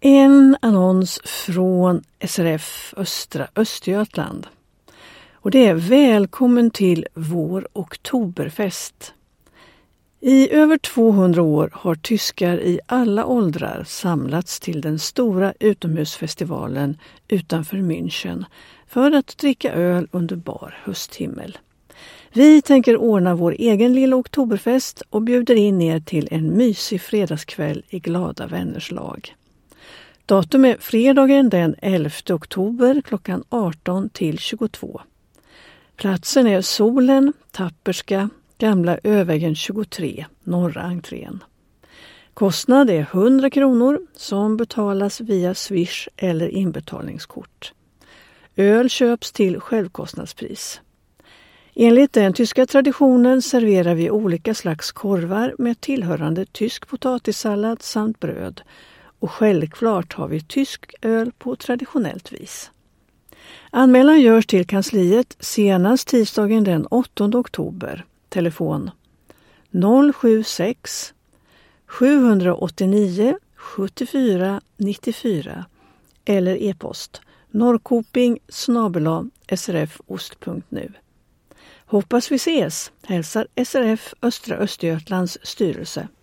En annons från SRF Östra Östergötland. Och det är välkommen till vår oktoberfest. I över 200 år har tyskar i alla åldrar samlats till den stora utomhusfestivalen utanför München för att dricka öl under bar hösthimmel. Vi tänker ordna vår egen lilla oktoberfest och bjuder in er till en mysig fredagskväll i glada vänners lag. Datum är fredagen den 11 oktober klockan 18 till 22. Platsen är Solen, Tapperska, Gamla Övägen 23, norra entrén. Kostnad är 100 kronor som betalas via Swish eller inbetalningskort. Öl köps till självkostnadspris. Enligt den tyska traditionen serverar vi olika slags korvar med tillhörande tysk potatissallad samt bröd. Och självklart har vi tysk öl på traditionellt vis. Anmälan görs till kansliet senast tisdagen den 8 oktober. Telefon 076 789 74 94 eller e-post norrkoping@srfost.nu. Hoppas vi ses, hälsar SRF Östra Östergötlands styrelse.